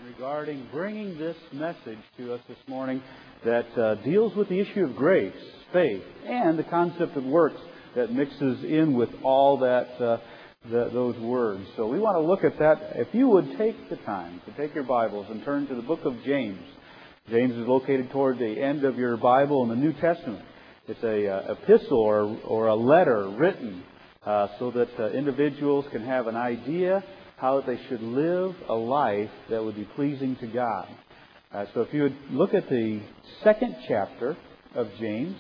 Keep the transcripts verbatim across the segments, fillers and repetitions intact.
regarding bringing this message to us this morning that uh, deals with the issue of grace, faith, and the concept of works that mixes in with all that uh, the, those words. So we want to look at that. If you would take the time to take your Bibles and turn to the book of James. James is located toward the end of your Bible in the New Testament. It's a uh, epistle or, or a letter written uh, so that uh, individuals can have an idea how they should live a life that would be pleasing to God. Uh, so if you would look at the second chapter of James.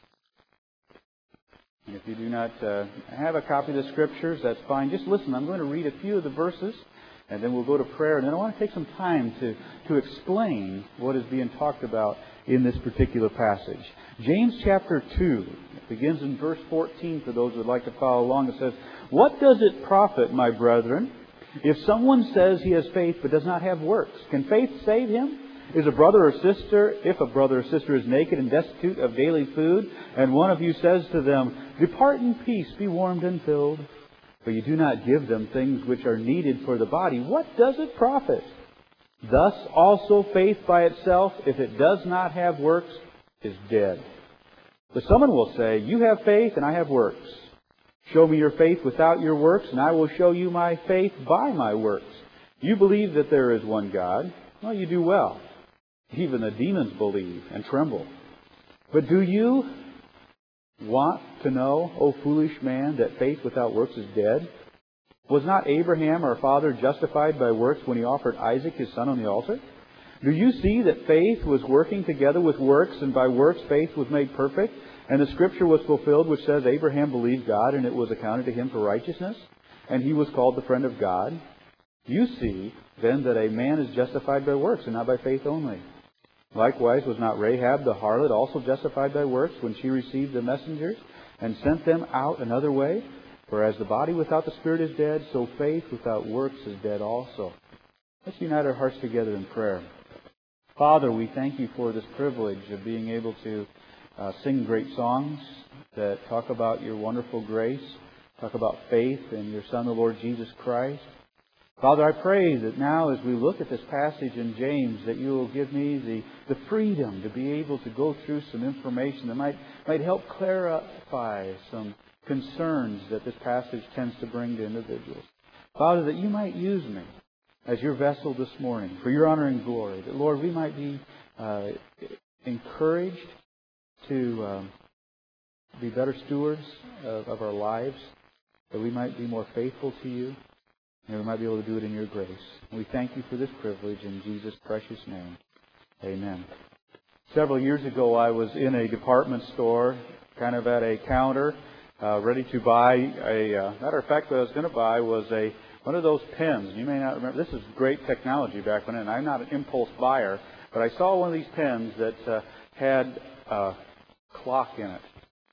And if you do not uh, have a copy of the Scriptures, that's fine. Just listen. I'm going to read a few of the verses, and then we'll go to prayer. And then I want to take some time to, to explain what is being talked about in this particular passage. James chapter two, it begins in verse fourteen for those who would like to follow along. It says, "What does it profit, my brethren, if someone says he has faith but does not have works? Can faith save him? Is a brother or sister, if a brother or sister is naked and destitute of daily food, and one of you says to them, 'Depart in peace, be warmed and filled,' but you do not give them things which are needed for the body, what does it profit? Thus also faith by itself, if it does not have works, is dead. But someone will say, 'You have faith and I have works. Show me your faith without your works, and I will show you my faith by my works. You believe that there is one God. Well, you do well. Even the demons believe and tremble. But do you want to know, O foolish man, that faith without works is dead? Was not Abraham our father justified by works when he offered Isaac his son on the altar? Do you see that faith was working together with works, and by works faith was made perfect? And the Scripture was fulfilled which says, Abraham believed God, and it was accounted to him for righteousness, and he was called the friend of God. You see, then, that a man is justified by works, and not by faith only. Likewise, was not Rahab the harlot also justified by works when she received the messengers and sent them out another way? For as the body without the Spirit is dead, so faith without works is dead also." Let's unite our hearts together in prayer. Father, we thank you for this privilege of being able to uh, sing great songs that talk about your wonderful grace, talk about faith in your Son, the Lord Jesus Christ. Father, I pray that now as we look at this passage in James, that you will give me the, the freedom to be able to go through some information that might, might help clarify some concerns that this passage tends to bring to individuals. Father, that you might use me as your vessel this morning for your honor and glory. That, Lord, we might be uh, encouraged to um, be better stewards of, of our lives, that we might be more faithful to you, and we might be able to do it in your grace. And we thank you for this privilege in Jesus' precious name. Amen. Several years ago, I was in a department store, kind of at a counter, uh, ready to buy a, uh, matter of fact, what I was going to buy was a one of those pens. You may not remember, this is great technology back then, and I'm not an impulse buyer, but I saw one of these pens that uh, had a clock in it.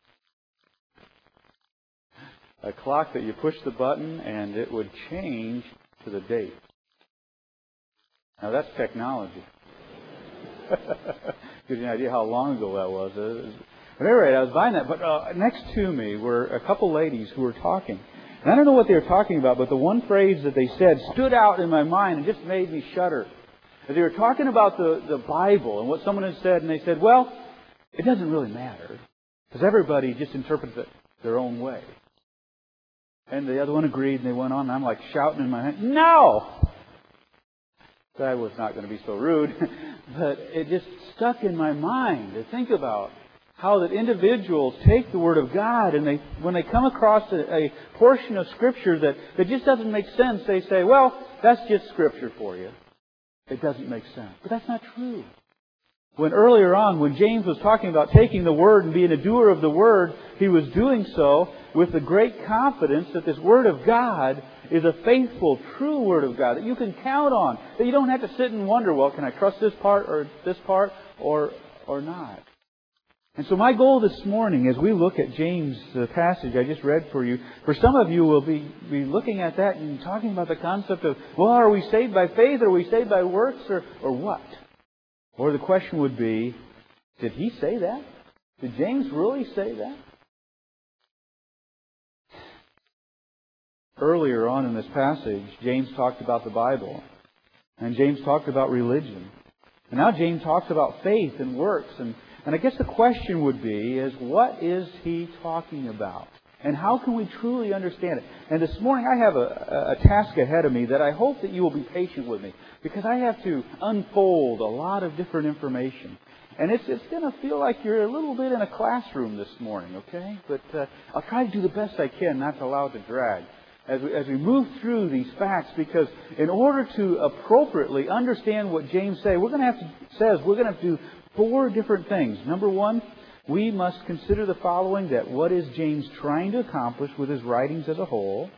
A clock that you push the button and it would change to the date. Now that's technology. Gives you an idea how long ago that was. But at any rate, I was buying that. But uh, next to me were a couple ladies who were talking. And I don't know what they were talking about, but the one phrase that they said stood out in my mind and just made me shudder. They were talking about the, the Bible and what someone had said, and they said, well, it doesn't really matter, because everybody just interprets it their own way. And the other one agreed, and they went on, and I'm like shouting in my head, no! I was not going to be so rude, but it just stuck in my mind to think about how that individuals take the Word of God, and they, when they come across a, a portion of Scripture that, that just doesn't make sense, they say, well, that's just Scripture for you. It doesn't make sense. But that's not true. When earlier on, when James was talking about taking the Word and being a doer of the Word, he was doing so with the great confidence that this Word of God is a faithful, true Word of God that you can count on. That you don't have to sit and wonder, well, can I trust this part or this part or or not? And so my goal this morning, as we look at James, the passage I just read for you, for some of you will be, be looking at that and talking about the concept of, well, are we saved by faith, or are we saved by works, or, or what? Or the question would be, did he say that? Did James really say that? Earlier on in this passage, James talked about the Bible. And James talked about religion. And now James talks about faith and works. And, and I guess the question would be is, what is he talking about? And how can we truly understand it? And this morning I have a, a task ahead of me that I hope that you will be patient with me, because I have to unfold a lot of different information. And it's, it's going to feel like you're a little bit in a classroom this morning, okay? But uh, I'll try to do the best I can not to allow it to drag as we, as we move through these facts, because in order to appropriately understand what James say, we're going to have to, says we're going to have to do four different things. Number one, we must consider the following, that what is James trying to accomplish with his writings as a whole?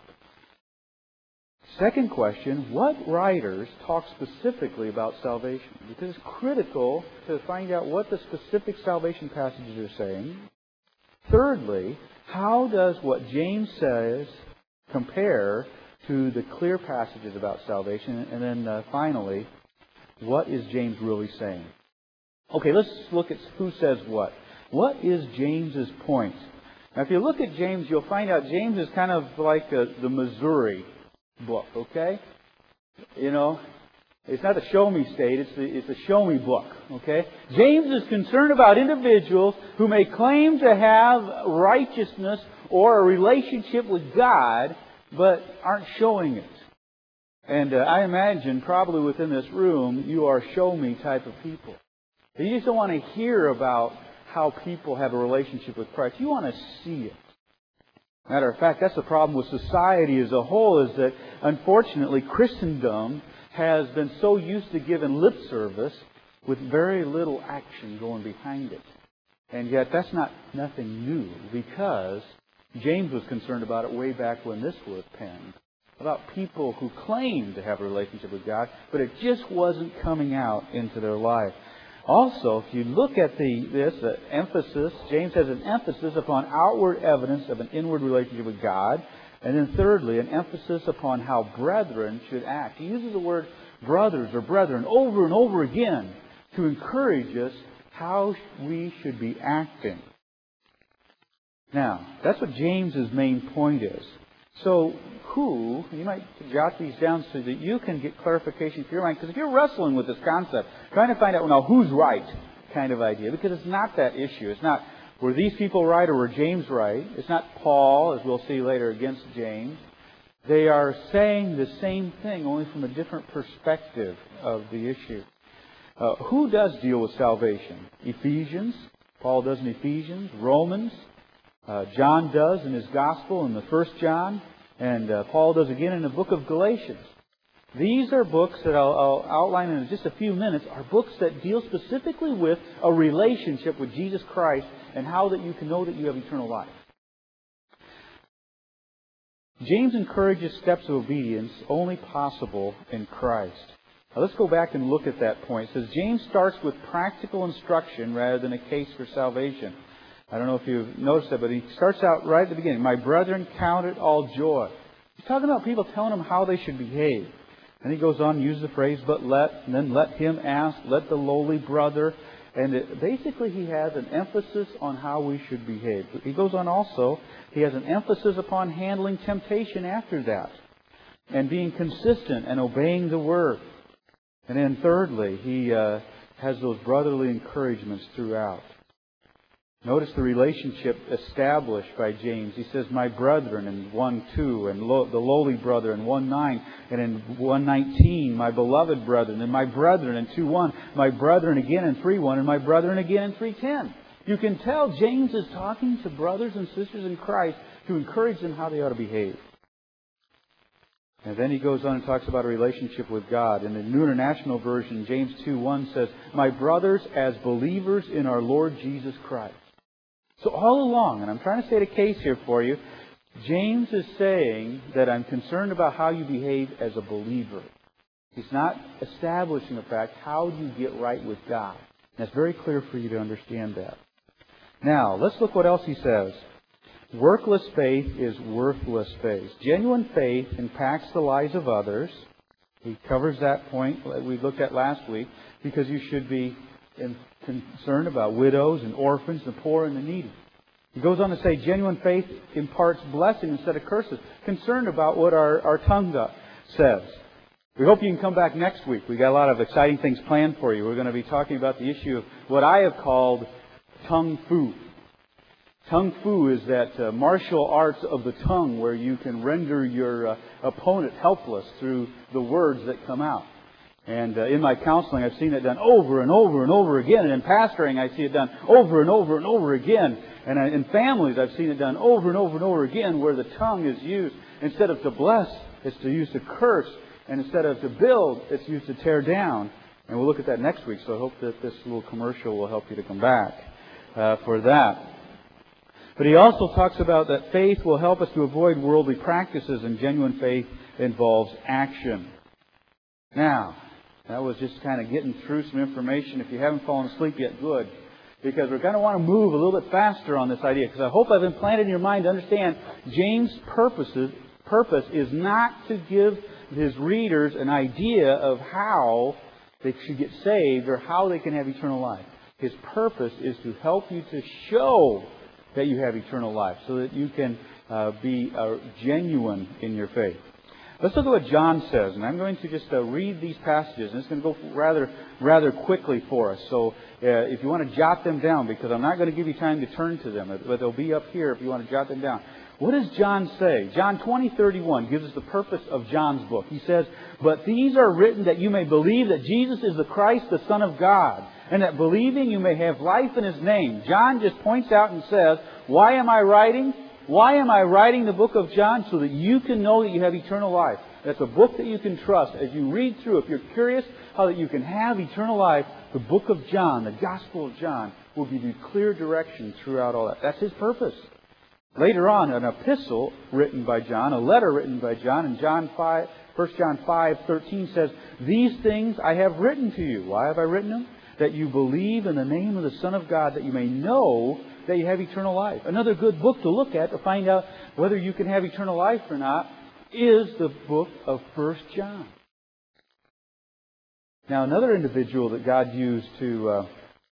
Second question, what writers talk specifically about salvation? Because it's critical to find out what the specific salvation passages are saying. Thirdly, how does what James says compare to the clear passages about salvation? And then uh, finally, what is James really saying? Okay, let's look at who says what. What is James's point? Now, if you look at James, you'll find out James is kind of like a, the Missouri book, okay? You know, it's not the show me state, it's the, it's a show me book, okay? James is concerned about individuals who may claim to have righteousness or a relationship with God, but aren't showing it. And uh, I imagine probably within this room, you are show me type of people. You just don't want to hear about how people have a relationship with Christ. You want to see it. Matter of fact, that's the problem with society as a whole, is that unfortunately Christendom has been so used to giving lip service with very little action going behind it. And yet that's not nothing new, because James was concerned about it way back when this was penned. About people who claimed to have a relationship with God, but it just wasn't coming out into their life. Also, if you look at the this uh, emphasis, James has an emphasis upon outward evidence of an inward relationship with God. And then thirdly, an emphasis upon how brethren should act. He uses the word brothers or brethren over and over again to encourage us how we should be acting. Now, that's what James's main point is. So, who, you might jot these down so that you can get clarification for your mind. Because if you're wrestling with this concept, trying to find out, well, now, who's right kind of idea. Because it's not that issue. It's not, were these people right or were James right? It's not Paul, as we'll see later, against James. They are saying the same thing, only from a different perspective of the issue. Uh, who does deal with salvation? Ephesians. Paul does in Ephesians. Romans. Uh, John does in his Gospel in the First John. And uh, Paul does again in the book of Galatians. These are books that I'll, I'll outline in just a few minutes, are books that deal specifically with a relationship with Jesus Christ and how that you can know that you have eternal life. James encourages steps of obedience only possible in Christ. Now let's go back and look at that point. It says James starts with practical instruction rather than a case for salvation. I don't know if you've noticed that, but he starts out right at the beginning. My brethren, count it all joy. He's talking about people telling him how they should behave. And he goes on and uses the phrase, but let, and then let him ask, let the lowly brother. And it, basically he has an emphasis on how we should behave. He goes on also, he has an emphasis upon handling temptation after that. And being consistent and obeying the Word. And then thirdly, he uh, has those brotherly encouragements throughout. Notice the relationship established by James. He says, my brethren in one two, and lo- the lowly brother in one nine, and in one nineteen, my beloved brethren, and my brethren in two one, my brethren again in three one, and my brethren again in three ten. You can tell James is talking to brothers and sisters in Christ to encourage them how they ought to behave. And then he goes on and talks about a relationship with God. In the New International Version, James two one says, my brothers as believers in our Lord Jesus Christ. So all along, and I'm trying to state a case here for you, James is saying that I'm concerned about how you behave as a believer. He's not establishing the fact, how do you get right with God? And it's very clear for you to understand that. Now, let's look what else he says. Workless faith is worthless faith. Genuine faith impacts the lives of others. He covers that point that we looked at last week, because you should be concerned about widows and orphans, the poor and the needy. He goes on to say genuine faith imparts blessing instead of curses. Concerned about what our, our tongue says. We hope you can come back next week. We've got a lot of exciting things planned for you. We're going to be talking about the issue of what I have called tongue fu. Tongue fu is that uh, martial arts of the tongue where you can render your uh, opponent helpless through the words that come out. And uh, in my counseling, I've seen it done over and over and over again. And in pastoring, I see it done over and over and over again. And in families, I've seen it done over and over and over again where the tongue is used. Instead of to bless, it's to use to curse. And instead of to build, it's used to tear down. And we'll look at that next week. So I hope that this little commercial will help you to come back uh, for that. But he also talks about that faith will help us to avoid worldly practices, and genuine faith involves action. Now, that was just kind of getting through some information. If you haven't fallen asleep yet, good. Because we're going to want to move a little bit faster on this idea. Because I hope I've implanted in your mind to understand James' purposes, purpose is not to give his readers an idea of how they should get saved or how they can have eternal life. His purpose is to help you to show that you have eternal life so that you can uh, be uh, genuine in your faith. Let's look at what John says, and I'm going to just uh, read these passages, and it's going to go rather rather quickly for us. So uh, if you want to jot them down, because I'm not going to give you time to turn to them, but they'll be up here if you want to jot them down. What does John say? John twenty thirty-one gives us the purpose of John's book. He says, "But these are written that you may believe that Jesus is the Christ, the Son of God, and that believing you may have life in His name." John just points out and says, why am I writing? Why am I writing the book of John? So that you can know that you have eternal life. That's a book that you can trust. As you read through, if you're curious how that you can have eternal life, the book of John, the Gospel of John, will give you clear direction throughout all that. That's his purpose. Later on, an epistle written by John, a letter written by John, in John five, First John five thirteen says, "These things I have written to you." Why have I written them? "That you believe in the name of the Son of God, that you may know that you have eternal life." Another good book to look at to find out whether you can have eternal life or not is the book of First John. Now, another individual that God used to... Uh,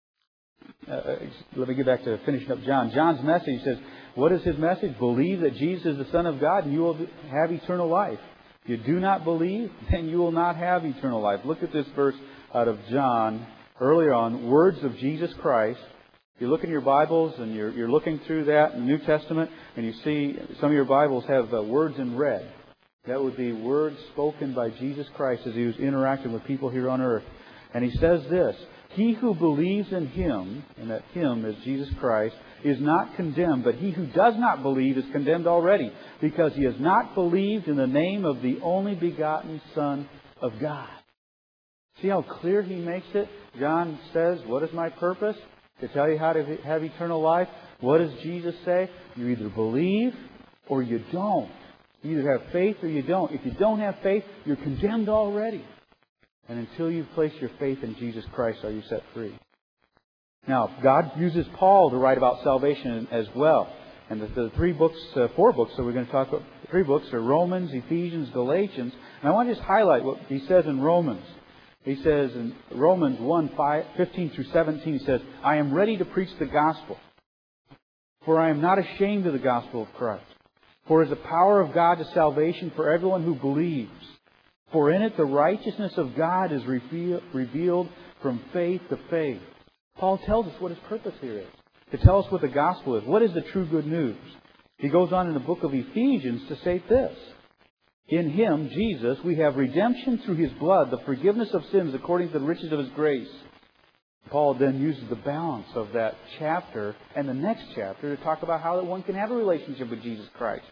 uh, let me get back to finishing up John. John's message says, what is his message? Believe that Jesus is the Son of God and you will have eternal life. If you do not believe, then you will not have eternal life. Look at this verse out of John earlier on. Words of Jesus Christ. If you look in your Bibles and you're, you're looking through that in the New Testament and you see some of your Bibles have uh, words in red. That would be words spoken by Jesus Christ as He was interacting with people here on earth. And He says this, "He who believes in Him," and that Him is Jesus Christ, "is not condemned, but he who does not believe is condemned already, because he has not believed in the name of the only begotten Son of God." See how clear he makes it? John says, what is my purpose? To tell you how to have eternal life. What does Jesus say? You either believe or you don't. You either have faith or you don't. If you don't have faith, you're condemned already. And until you place your faith in Jesus Christ, are you set free? Now, God uses Paul to write about salvation as well. And the, the three books, uh, four books that we're going to talk about, three books are Romans, Ephesians, Galatians. And I want to just highlight what he says in Romans. He says in Romans one, fifteen through seventeen, he says, "I am ready to preach the gospel, for I am not ashamed of the gospel of Christ. For it is the power of God to salvation for everyone who believes. For in it the righteousness of God is revealed from faith to faith." Paul tells us what his purpose here is. To tell us what the gospel is. What is the true good news? He goes on in the book of Ephesians to say this. "In Him, Jesus, we have redemption through His blood, the forgiveness of sins according to the riches of His grace." Paul then uses the balance of that chapter and the next chapter to talk about how that one can have a relationship with Jesus Christ.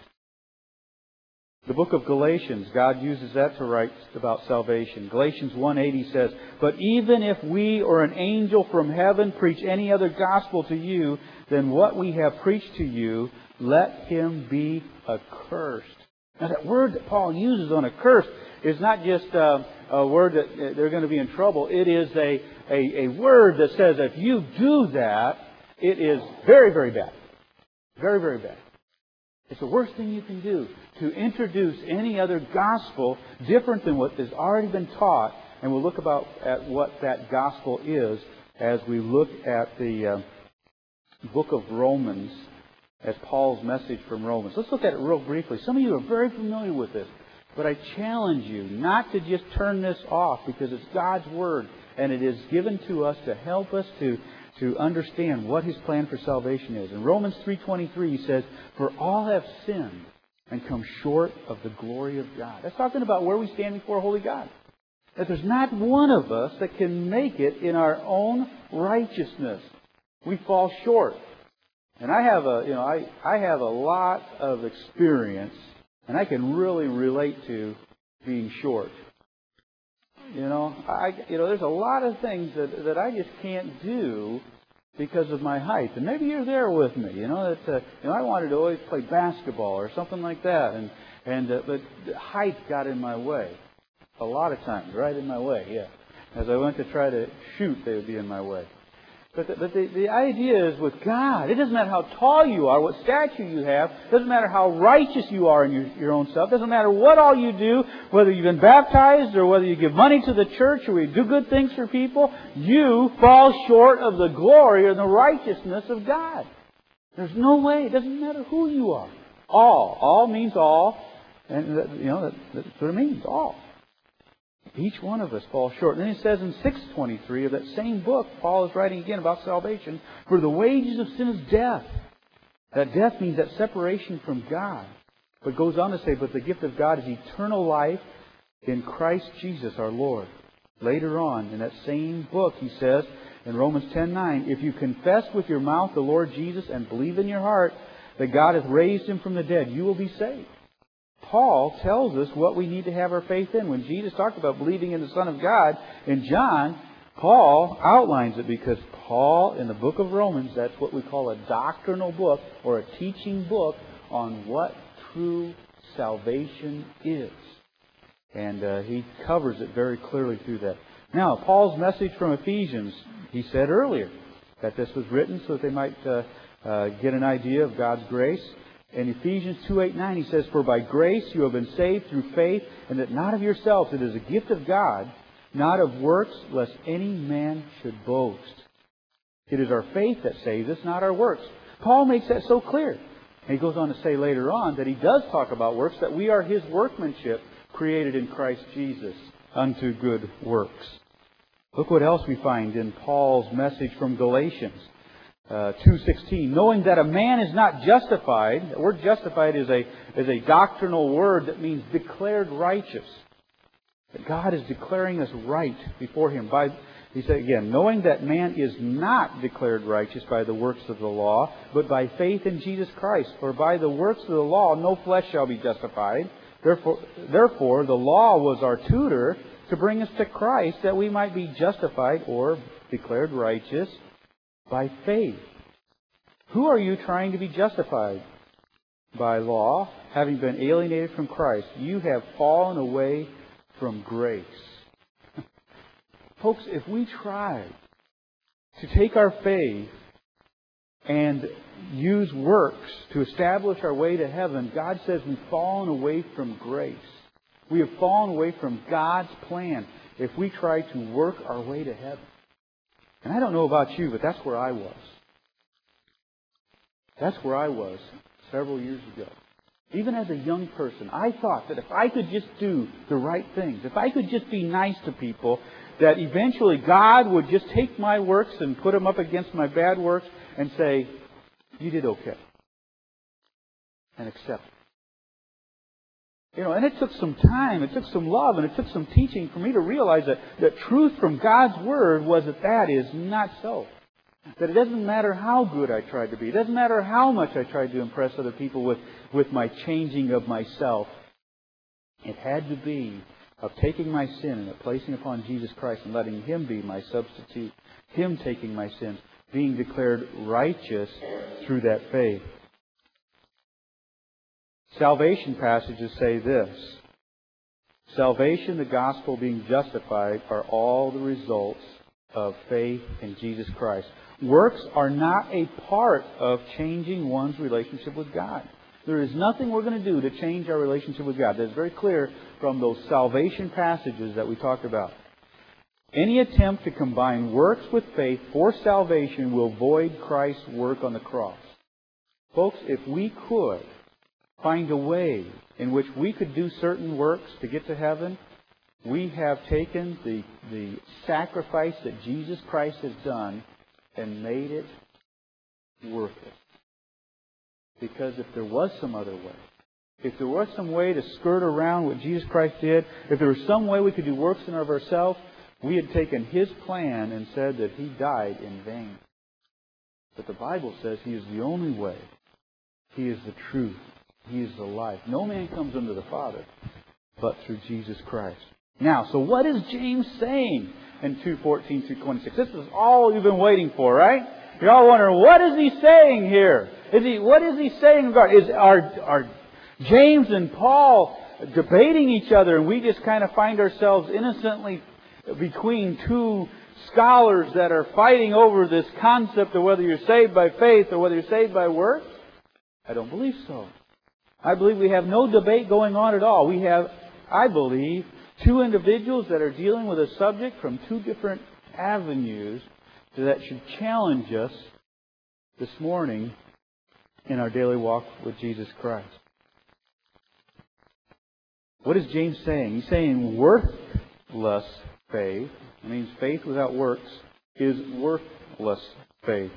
The book of Galatians, God uses that to write about salvation. Galatians one eighty says, "But even if we or an angel from heaven preach any other gospel to you than what we have preached to you, let him be accursed." Now that word that Paul uses on accursed is not just uh, a word that they're going to be in trouble. It is a, a, a word that says if you do that, it is very, very bad. Very, very bad. It's the worst thing you can do, to introduce any other gospel different than what has already been taught. And we'll look about at what that gospel is as we look at the uh, book of Romans, as Paul's message from Romans. Let's look at it real briefly. Some of you are very familiar with this. But I challenge you not to just turn this off, because it's God's Word, and it is given to us to help us to, to understand what His plan for salvation is. In Romans three twenty-three, He says, "For all have sinned and come short of the glory of God." That's talking about where we stand before a holy God. That there's not one of us that can make it in our own righteousness. We fall short. And I have a, you know, I, I have a lot of experience, and I can really relate to being short. You know, I, you know, there's a lot of things that, that I just can't do because of my height. And maybe you're there with me. You know, that uh, you know, I wanted to always play basketball or something like that, and and uh, but height got in my way a lot of times, right in my way. Yeah, as I went to try to shoot, they would be in my way. But the, but the, the idea is with God, it doesn't matter how tall you are, what stature you have. It doesn't matter how righteous you are in your, your own self. It doesn't matter what all you do, whether you've been baptized or whether you give money to the church or you do good things for people. You fall short of the glory or the righteousness of God. There's no way. It doesn't matter who you are. All. All means all. And, you know, that, that's what it means. All. Each one of us falls short. And then he says in six twenty-three of that same book, Paul is writing again about salvation, "For the wages of sin is death." That death means that separation from God. But goes on to say, "But the gift of God is eternal life in Christ Jesus our Lord." Later on in that same book, he says in Romans ten nine, "If you confess with your mouth the Lord Jesus and believe in your heart that God hath raised Him from the dead, you will be saved." Paul tells us what we need to have our faith in. When Jesus talked about believing in the Son of God in John, Paul outlines it, because Paul, in the book of Romans, that's what we call a doctrinal book or a teaching book on what true salvation is. And uh, he covers it very clearly through that. Now, Paul's message from Ephesians, he said earlier that this was written so that they might uh, uh, get an idea of God's grace. In Ephesians two eight nine, he says, "For by grace you have been saved through faith, and that not of yourselves. It is a gift of God, not of works, lest any man should boast." It is our faith that saves us, not our works. Paul makes that so clear. And he goes on to say later on that he does talk about works, that we are His workmanship, created in Christ Jesus unto good works. Look what else we find in Paul's message from Galatians. Uh, two sixteen, "Knowing that a man is not justified," the word justified is a, is a doctrinal word that means declared righteous. That God is declaring us right before Him. By, he said again, "Knowing that man is not declared righteous by the works of the law, but by faith in Jesus Christ. For by the works of the law no flesh shall be justified. Therefore, therefore the law was our tutor to bring us to Christ, that we might be justified," or declared righteous, "by faith." Who are you trying to be justified? By law, having been alienated from Christ. You have fallen away from grace. Folks, if we try to take our faith and use works to establish our way to heaven, God says we've fallen away from grace. We have fallen away from God's plan if we try to work our way to heaven. And I don't know about you, but that's where I was. That's where I was several years ago. Even as a young person, I thought that if I could just do the right things, if I could just be nice to people, that eventually God would just take my works and put them up against my bad works and say, "You did okay." And accept it. You know, and it took some time, it took some love, and it took some teaching for me to realize that the truth from God's Word was that that is not so. That it doesn't matter how good I tried to be. It doesn't matter how much I tried to impress other people with, with my changing of myself. It had to be of taking my sin and placing upon Jesus Christ and letting Him be my substitute. Him taking my sins, being declared righteous through that faith. Salvation passages say this: salvation, the gospel, being justified, are all the results of faith in Jesus Christ. Works are not a part of changing one's relationship with God. There is nothing we're going to do to change our relationship with God. That's very clear from those salvation passages that we talked about. Any attempt to combine works with faith for salvation will void Christ's work on the cross. Folks, if we could find a way in which we could do certain works to get to heaven, we have taken the, the sacrifice that Jesus Christ has done and made it worth it. Because if there was some other way, if there was some way to skirt around what Jesus Christ did, if there was some way we could do works in and of ourselves, we had taken His plan and said that He died in vain. But the Bible says He is the only way. He is the truth. He is the life. No man comes unto the Father but through Jesus Christ. Now, so what is James saying in two fourteen through twenty-six? This is all you've been waiting for, right? You're all wondering, what is he saying here? Is he, what is he saying regarding? Is are, are James and Paul debating each other and we just kind of find ourselves innocently between two scholars that are fighting over this concept of whether you're saved by faith or whether you're saved by works? I don't believe so. I believe we have no debate going on at all. We have, I believe, two individuals that are dealing with a subject from two different avenues that should challenge us this morning in our daily walk with Jesus Christ. What is James saying? He's saying worthless faith. It means faith without works is worthless faith.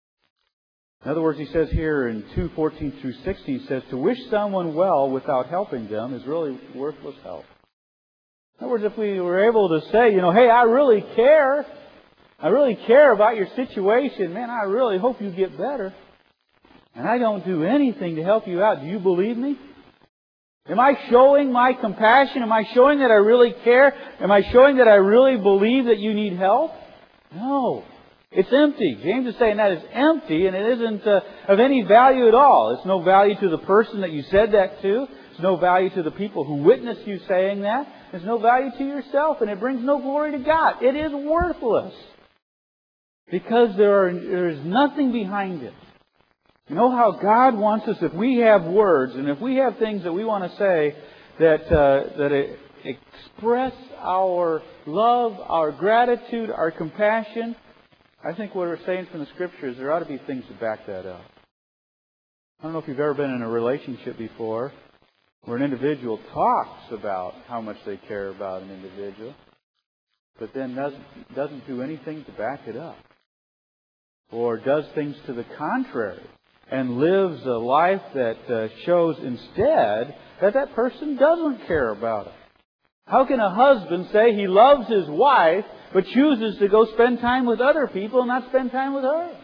In other words, he says here in two fourteen through sixteen, he says, to wish someone well without helping them is really worthless help. In other words, if we were able to say, you know, hey, I really care. I really care about your situation. Man, I really hope you get better. And I don't do anything to help you out. Do you believe me? Am I showing my compassion? Am I showing that I really care? Am I showing that I really believe that you need help? No. It's empty. James is saying that is empty and it isn't uh, of any value at all. It's no value to the person that you said that to. It's no value to the people who witnessed you saying that. There's no value to yourself and it brings no glory to God. It is worthless. Because there, are, there is nothing behind it. You know how God wants us, if we have words and if we have things that we want to say that, uh, that it express our love, our gratitude, our compassion, I think what we're saying from the Scriptures, there ought to be things to back that up. I don't know if you've ever been in a relationship before where an individual talks about how much they care about an individual, but then doesn't, doesn't do anything to back it up. Or does things to the contrary and lives a life that uh, shows instead that that person doesn't care about it. How can a husband say he loves his wife but chooses to go spend time with other people and not spend time with her?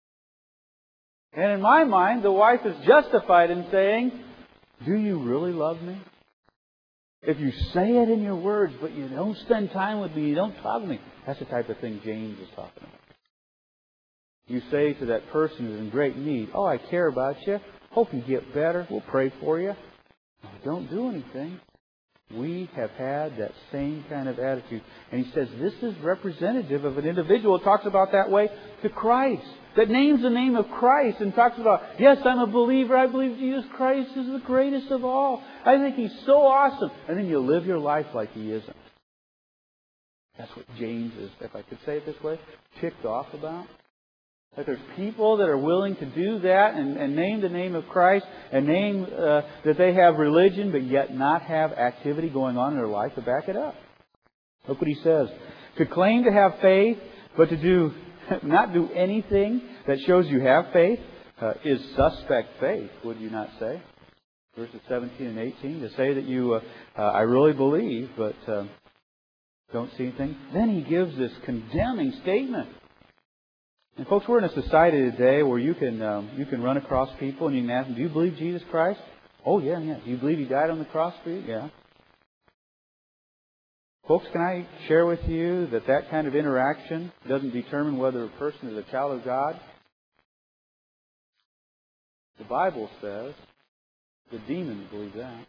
And in my mind, the wife is justified in saying, do you really love me? If you say it in your words, but you don't spend time with me, you don't talk to me. That's the type of thing James is talking about. You say to that person who's in great need, oh, I care about you. Hope you get better. We'll pray for you. Don't do anything. We have had that same kind of attitude. And he says this is representative of an individual who talks about that way to Christ. That names the name of Christ and talks about, yes, I'm a believer. I believe Jesus Christ is the greatest of all. I think He's so awesome. And then you live your life like He isn't. That's what James is, if I could say it this way, ticked off about. That there's people that are willing to do that and, and name the name of Christ and name uh, that they have religion but yet not have activity going on in their life to back it up. Look what he says. To claim to have faith but to do not do anything that shows you have faith uh, is suspect faith, would you not say? Verses seventeen and eighteen. To say that you, uh, uh, I really believe but uh, don't see anything. Then he gives this condemning statement. And folks, we're in a society today where you can um, you can run across people and you can ask them, do you believe Jesus Christ? Oh, yeah, yeah. Do you believe He died on the cross for you? Yeah. Folks, can I share with you that that kind of interaction doesn't determine whether a person is a child of God? The Bible says the demons believe that.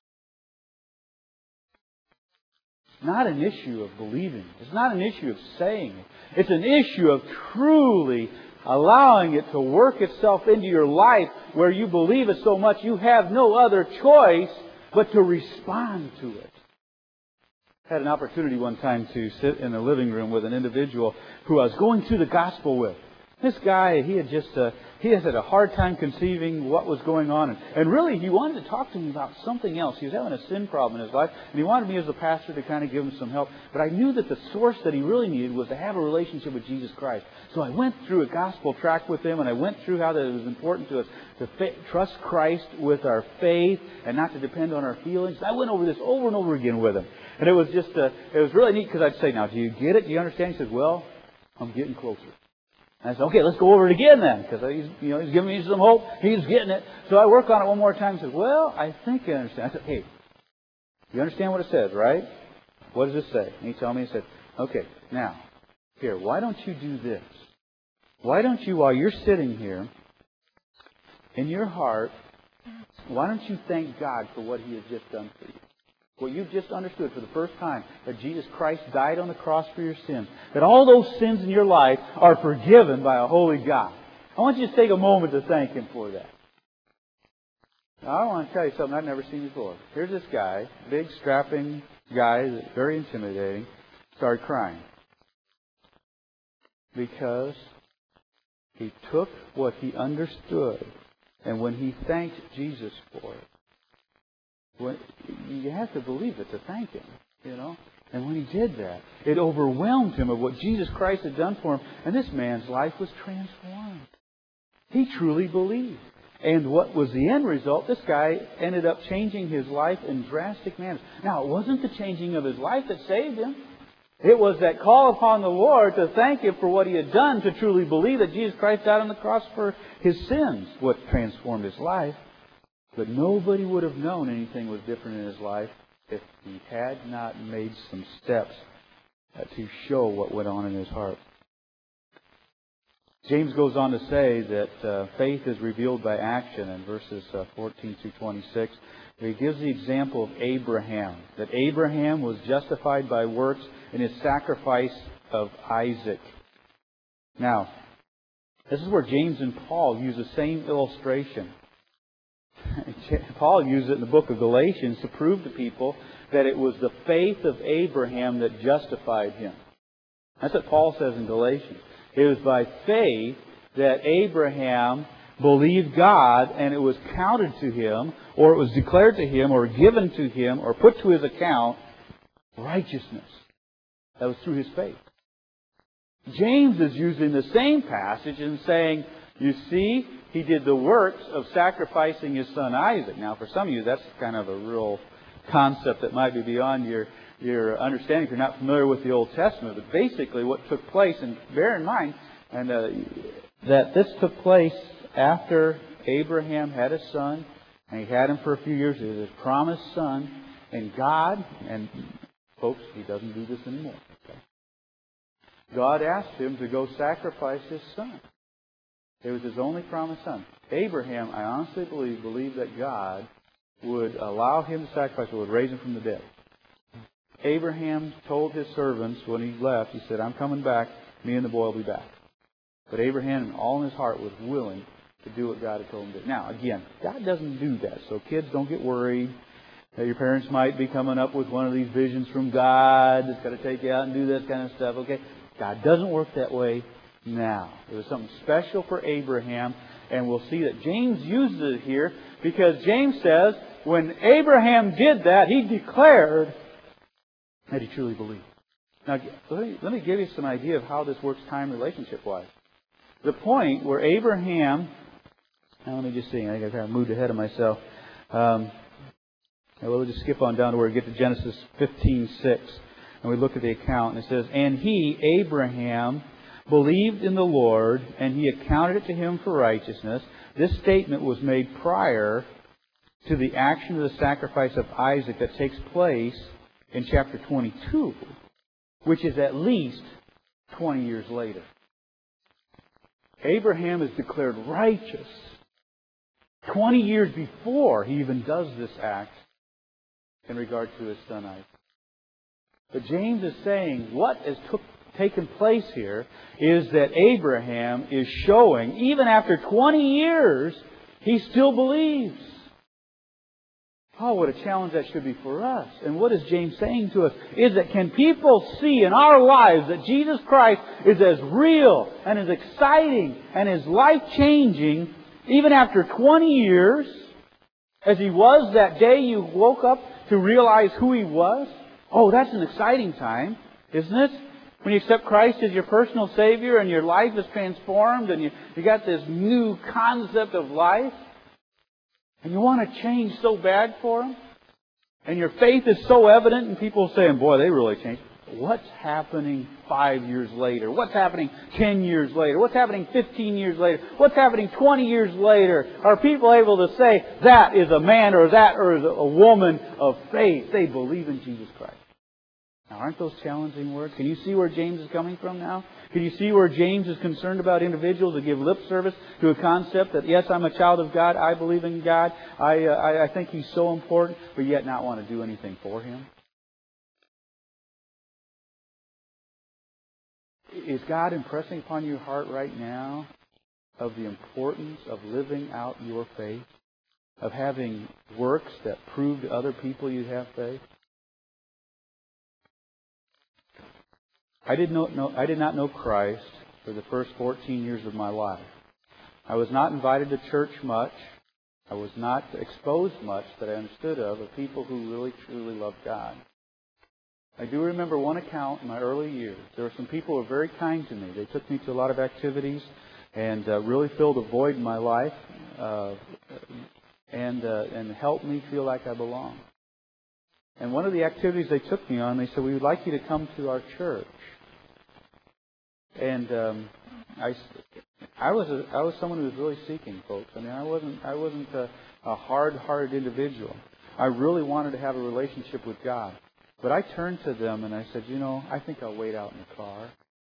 It's not an issue of believing. It's not an issue of saying it. It's an issue of truly allowing it to work itself into your life where you believe it so much you have no other choice but to respond to it. I had an opportunity one time to sit in the living room with an individual who I was going through the gospel with. This guy, he had just, uh, he has had a hard time conceiving what was going on. And, and really, he wanted to talk to me about something else. He was having a sin problem in his life, and he wanted me as a pastor to kind of give him some help. But I knew that the source that he really needed was to have a relationship with Jesus Christ. So I went through a gospel tract with him, and I went through how that it was important to us to fa- trust Christ with our faith and not to depend on our feelings. I went over this over and over again with him. And it was just, uh, it was really neat because I'd say, now, do you get it? Do you understand? He said, well, I'm getting closer. And I said, okay, let's go over it again then, because he's, you know, he's giving me some hope. He's getting it. So I work on it one more time and said, well, I think I understand. I said, hey, you understand what it says, right? What does it say? And he told me, he said, okay, now, here, why don't you do this? Why don't you, while you're sitting here, in your heart, why don't you thank God for what He has just done for you? What you've just understood for the first time, that Jesus Christ died on the cross for your sins. That all those sins in your life are forgiven by a holy God. I want you to take a moment to thank Him for that. Now, I want to tell you something I've never seen before. Here's this guy, big, strapping guy, very intimidating, started crying. Because he took what he understood, and when he thanked Jesus for it, when, you have to believe it to thank Him, you know. And when he did that, it overwhelmed him of what Jesus Christ had done for him. And this man's life was transformed. He truly believed. And what was the end result? This guy ended up changing his life in drastic manners. Now, it wasn't the changing of his life that saved him. It was that call upon the Lord to thank Him for what He had done, to truly believe that Jesus Christ died on the cross for his sins, what transformed his life. But nobody would have known anything was different in his life if he had not made some steps to show what went on in his heart. James goes on to say that uh, faith is revealed by action in verses uh, fourteen through twenty-six. He gives the example of Abraham, that Abraham was justified by works in his sacrifice of Isaac. Now, this is where James and Paul use the same illustration. Paul used it in the book of Galatians to prove to people that it was the faith of Abraham that justified him. That's what Paul says in Galatians. It was by faith that Abraham believed God, and it was counted to him, or it was declared to him, or given to him, or put to his account, righteousness. That was through his faith. James is using the same passage and saying, you see, he did the works of sacrificing his son Isaac. Now, for some of you, that's kind of a real concept that might be beyond your, your understanding if you're not familiar with the Old Testament. But basically what took place, and bear in mind and uh, that this took place after Abraham had a son, and he had him for a few years. It was his promised son. And God, and folks, He doesn't do this anymore. Okay? God asked him to go sacrifice his son. It was his only promised son. Abraham, I honestly believe, believed that God would allow him to sacrifice, or would raise him from the dead. Abraham told his servants when he left, he said, I'm coming back, me and the boy will be back. But Abraham, all in his heart, was willing to do what God had told him to do. Now, again, God doesn't do that, so kids, don't get worried that your parents might be coming up with one of these visions from God that's going to take you out and do this kind of stuff, okay? God doesn't work that way now. It was something special for Abraham, and we'll see that James uses it here because James says when Abraham did that, he declared that he truly believed. Now, let me, let me give you some idea of how this works time relationship-wise. The point where Abraham, now let me just see, I think I kind of moved ahead of myself. Um, we'll just skip on down to where we get to Genesis fifteen six, and we look at the account, and it says, and he, Abraham, believed in the Lord, and He accounted it to him for righteousness. This statement was made prior to the action of the sacrifice of Isaac that takes place in chapter twenty-two, which is at least twenty years later. Abraham is declared righteous twenty years before he even does this act in regard to his son Isaac. But James is saying what has took taken place here is that Abraham is showing, even after twenty years, he still believes. Oh, what a challenge that should be for us. And what is James saying to us? Is that can people see in our lives that Jesus Christ is as real and as exciting and as life-changing even after twenty years as He was that day you woke up to realize who He was? Oh, that's an exciting time, isn't it? When you accept Christ as your personal Savior and your life is transformed and you, you got this new concept of life. And you want to change so bad for Him. And your faith is so evident and people saying, boy, they really changed. What's happening five years later? What's happening ten years later? What's happening fifteen years later? What's happening twenty years later? Are people able to say, that is a man or that or is a woman of faith? They believe in Jesus Christ. Now, aren't those challenging words? Can you see where James is coming from now? Can you see where James is concerned about individuals that give lip service to a concept that, yes, I'm a child of God, I believe in God, I, uh, I, I think He's so important, but yet not want to do anything for Him? Is God impressing upon your heart right now of the importance of living out your faith? Of having works that prove to other people you have faith? I did not know, I did not know Christ for the first fourteen years of my life. I was not invited to church much. I was not exposed much that I understood of of people who really, truly loved God. I do remember one account in my early years. There were some people who were very kind to me. They took me to a lot of activities and uh, really filled a void in my life uh, and, uh, and helped me feel like I belonged. And one of the activities they took me on, they said, we would like you to come to our church. And um, I, I was a, I was someone who was really seeking, folks. I mean, I wasn't I wasn't a, a hard-hearted individual. I really wanted to have a relationship with God. But I turned to them and I said, you know, I think I'll wait out in the car.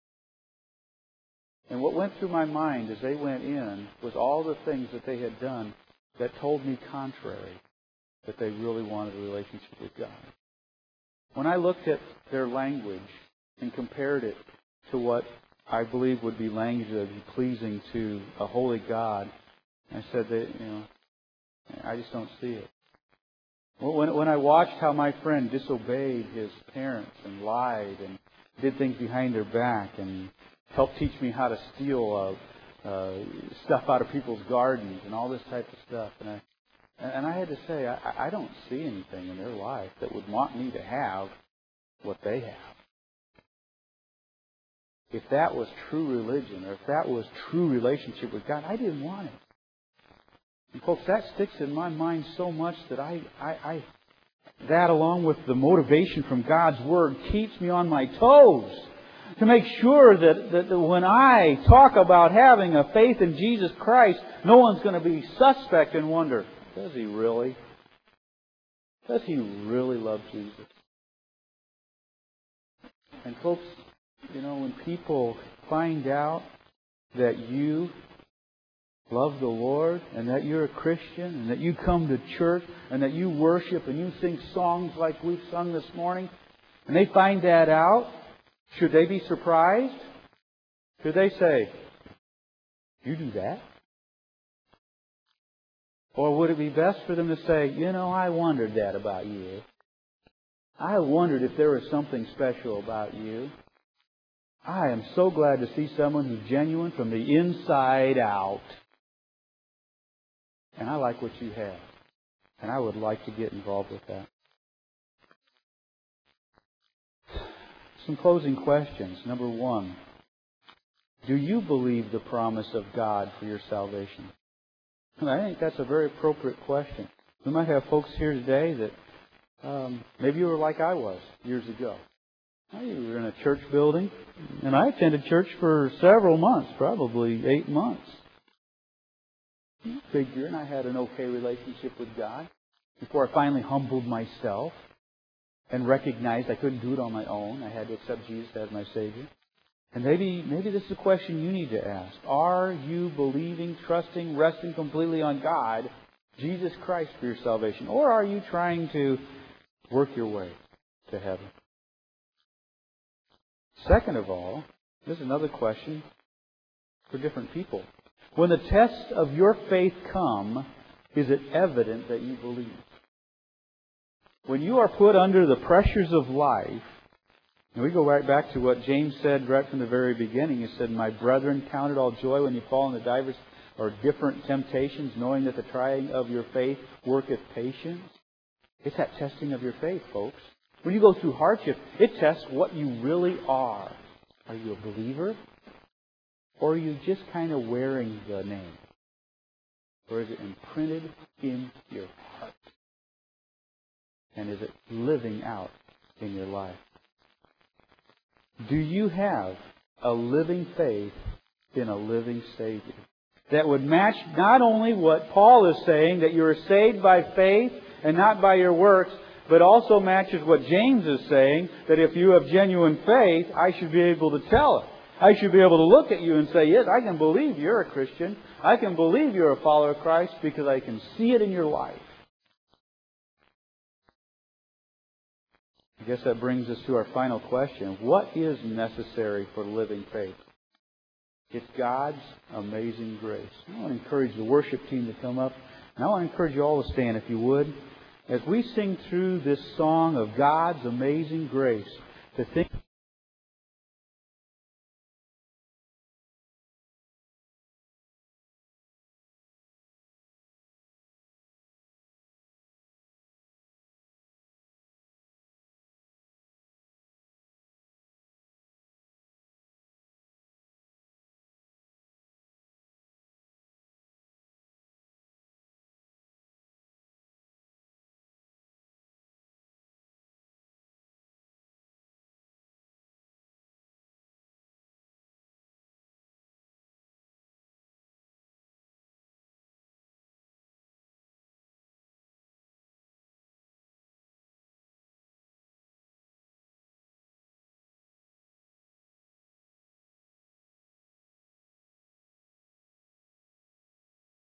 And what went through my mind as they went in was all the things that they had done that told me contrary, that they really wanted a relationship with God. When I looked at their language and compared it to what I believe would be language that would be pleasing to a holy God, I said that, you know, I just don't see it. When, when I watched how my friend disobeyed his parents and lied and did things behind their back and helped teach me how to steal uh, uh, stuff out of people's gardens and all this type of stuff, and I and I had to say, I, I don't see anything in their life that would want me to have what they have. If that was true religion, or if that was true relationship with God, I didn't want it. And folks, that sticks in my mind so much that I, I, I that along with the motivation from God's Word keeps me on my toes to make sure that, that, that when I talk about having a faith in Jesus Christ, no one's going to be suspect and wonder, does he really? Does he really love Jesus? And folks, you know, when people find out that you love the Lord and that you're a Christian and that you come to church and that you worship and you sing songs like we've sung this morning, and they find that out, should they be surprised? Should they say, you do that? Or would it be best for them to say, you know, I wondered that about you. I wondered if there was something special about you. I am so glad to see someone who's genuine from the inside out. And I like what you have. And I would like to get involved with that. Some closing questions. Number one, do you believe the promise of God for your salvation? And I think that's a very appropriate question. We might have folks here today that um, maybe you were like I was years ago. You were in a church building, and I attended church for several months, probably eight months. Figure, and I had an okay relationship with God before I finally humbled myself and recognized I couldn't do it on my own. I had to accept Jesus as my Savior. And maybe maybe this is a question you need to ask. Are you believing, trusting, resting completely on God, Jesus Christ, for your salvation? Or are you trying to work your way to heaven? Second of all, this is another question for different people. When the tests of your faith come, is it evident that you believe? When you are put under the pressures of life, and we go right back to what James said right from the very beginning. He said, "My brethren, count it all joy when you fall into divers or different temptations, knowing that the trying of your faith worketh patience." It's that testing of your faith, folks. When you go through hardship, it tests what you really are. Are you a believer? Or are you just kind of wearing the name? Or is it imprinted in your heart? And is it living out in your life? Do you have a living faith in a living Savior that would match not only what Paul is saying, that you are saved by faith and not by your works, but also matches what James is saying, that if you have genuine faith, I should be able to tell it. I should be able to look at you and say, yes, I can believe you're a Christian. I can believe you're a follower of Christ because I can see it in your life. I guess that brings us to our final question. What is necessary for living faith? It's God's amazing grace. I want to encourage the worship team to come up. And I want to encourage you all to stand, if you would, as we sing through this song of God's amazing grace, to think